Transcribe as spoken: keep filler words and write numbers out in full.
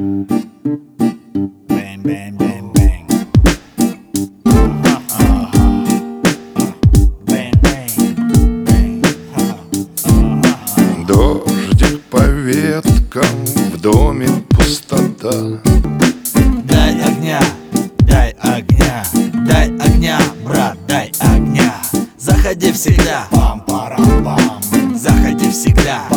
Bang, bang, bang, bang. Дождик по веткам, в доме пустота. Дай огня, дай огня, дай огня, брат, дай огня. Заходи всегда, пам-парам-пам. Заходи всегда,